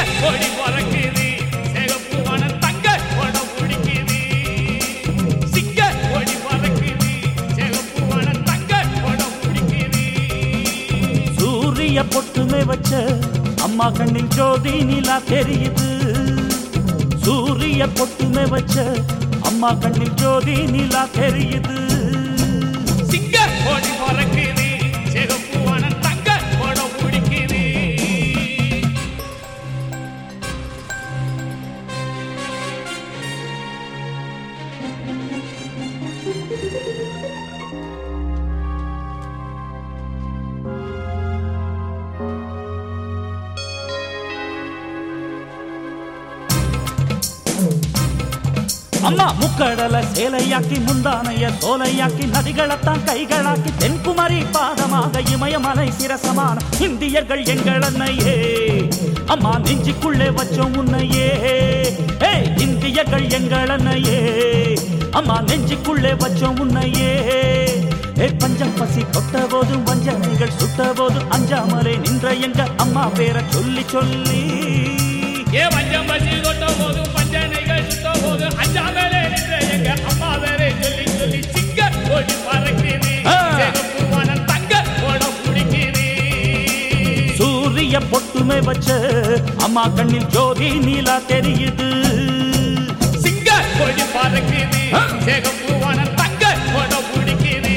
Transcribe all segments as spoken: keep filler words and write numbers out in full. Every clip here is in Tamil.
கொடி பறக்குது சிகப்பு வானம் தங்க படம் பிடிக்குது சிங்க கொடி பறக்குது சிகப்பு வானம் தங்க படம் பிடிக்குது சூரிய பொட்டுமே வச்ச அம்மா கண்ணில் ஜோதி நிலா தெரியுது சூரிய பொட்டுமே வச்ச அம்மா கண்ணில் ஜோதி நிலா தெரியுது சிங்க கொடி பறக்குது சிகப்பு வானம் தங்க படம் பிடிக்குது அம்மா முக்கடல சேலையாக்கி முந்தானைய சோலையாக்கி நதிகளத்தான் கைகளாக்கி தென்குமரி பாதமாக இமயமலை சிரசமான இந்தியர்கள் எங்கள் அன்னையே அம்மா நெஞ்சுக்குள்ளே வச்சோம் உன்னையே இந்தியர்கள் எங்கள் அன்னையே அம்மா நெஞ்சுக்குள்ளே வச்சோம் உன்னையே பஞ்சம் பசி கொட்ட போதும் வஞ்சனைகள் சுட்ட போதும் அஞ்சாமலே நின்ற எங்க அம்மா பேரை சொல்லி சொல்லி ஏ பஞ்சம் பசி கொட்ட போதும் பஞ்சனைகள் சுட்ட போதும் அஞ்சாமலே நின்ற எங்க அம்மா பேரை சொல்லி சொல்லி சிங்க கொடி பறக்குது சிகப்பு வானம் தங்க படம் பிடிக்குது சூரிய பொட்டுமே வச்ச அம்மா கண்ணில் ஜோதி நீலா தெரியுது சிங்க கொடி பறக்குது சிகப்பு வானம் தங்க படம் பிடிக்குது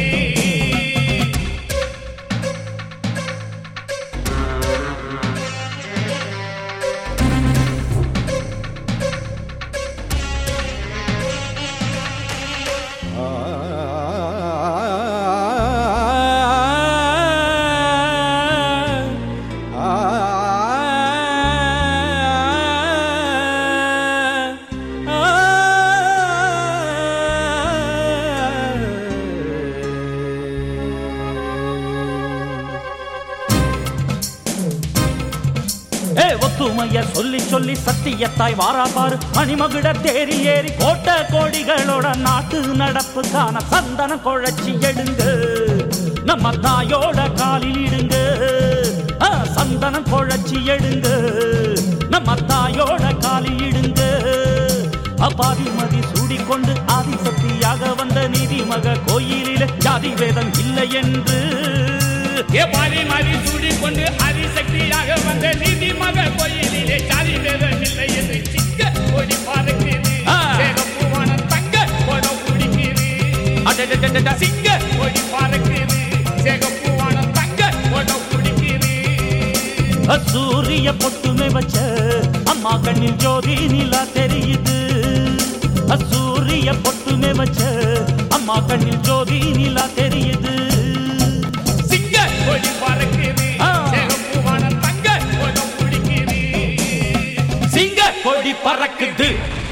ஒத்துமைய சொல்லி சொல்லி சத்தியத்தாய் வாரா பாரு மணிமகுட தேரி ஏறி கோட்ட கோடிகளோட நாட்டு நடப்புக்கான சந்தன குழச்சி எடுங்க நம்ம தாயோட காலில் இடுங்க சந்தன குழச்சி எடுங்க நம்ம தாயோட காலில் இடுங்க அபாதிமதி சூடிக்கொண்டு ஆதிசக்தியாக வந்த நீதிமக கோயிலில் ஜாதி வேதம் இல்லை என்று பாதி மாறி சூடிக்கொண்டு அதிசக்தியாக வந்த நீதி மக கோயிலிலே ஜாதி வேதம் இல்லை என்று சிங்க கொடி பறக்குது சிகப்பு வானம் தங்க படம் பிடிக்குது சிங்க கொடி பறக்குது சிகப்பு வானம் தங்க படம் பிடிக்குது சூரிய பொட்டுமே வச்ச அம்மா கண்ணில் ஜோதி நிலா தெரியுது சூரிய பொட்டுமே வச்ச அம்மா கண்ணில் ஜோதி நிலா தெரியுது கொடி பறக்குது சிகப்பு வானம் தங்க படம் பிடிக்குது சிங்க கொடி பறக்குது.